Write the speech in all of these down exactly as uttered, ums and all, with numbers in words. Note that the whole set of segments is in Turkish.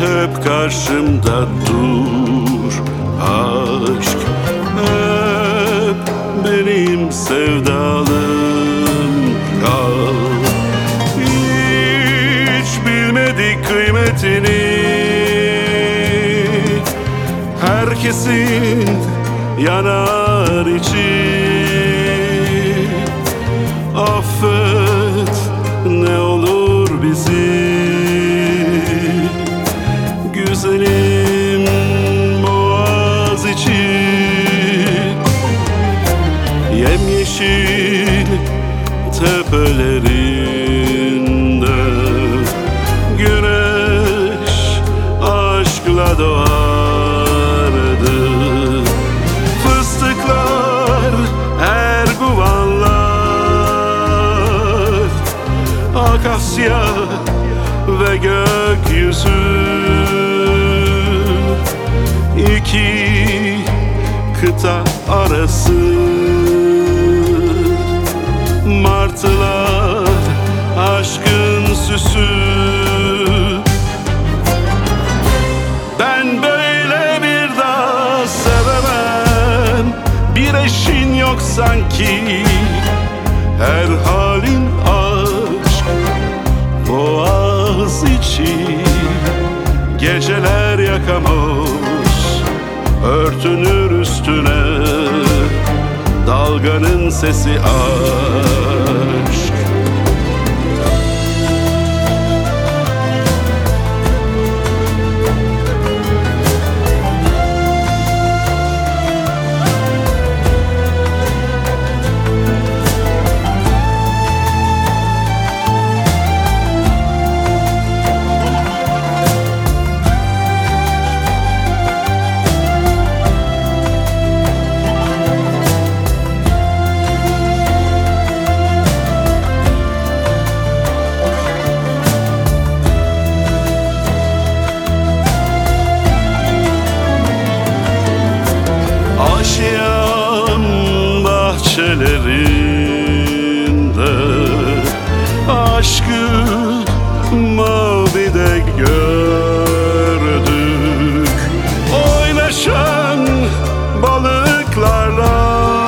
hep karşımda dur. Aşk hep benim sevdalım kal. Hiç bilmedik kıymetini, herkesin yanar içi. Affet ne olur bizi, güzelim Boğaziçi. Yemyeşil tepelerinde güneş aşkla doğardı. Fıstıklar, erguvanlar, akasya ve gökyüzü, iki kıta arası. Martılar aşkın süsü. Ben böyle bir daha sevemem, bir eşin yok sanki. Her halin aşk, Boğaziçi. Geceler yakamoz, örtünür üstüne dalganın sesi aşk. Aşiyan bahçelerinde aşkı mavide gördük. Oynaşan balıklarla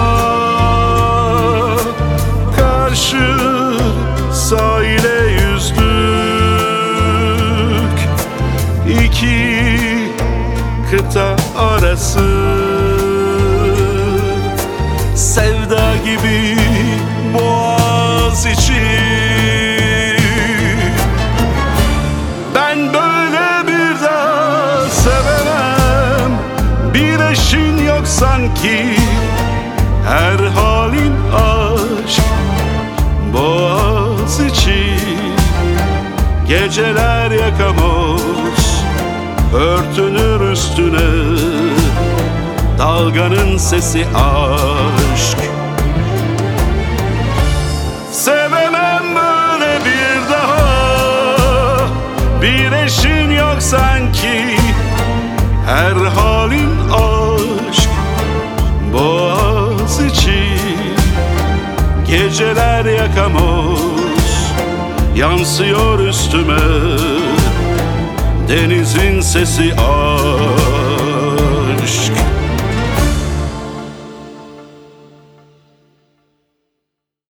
karşı sahile yüzdük. İki kıta arası, sevda gibi Boğaziçi. Ben böyle bir daha sevemem, bir eşin yok sanki. Her halin aşk, Boğaziçi. Geceler yakamoz, örtünür üstüne dalganın sesi aşk. Sevemem böyle bir daha, bir eşin yok sanki. Her halin aşk, Boğaziçi. Geceler yakamoz, yansıyor üstüme denizin sesi aşk.